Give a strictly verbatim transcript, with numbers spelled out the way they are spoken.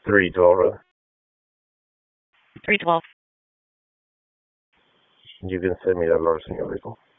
three twelve. three twelve. You can send me that, Lord, señor Rico.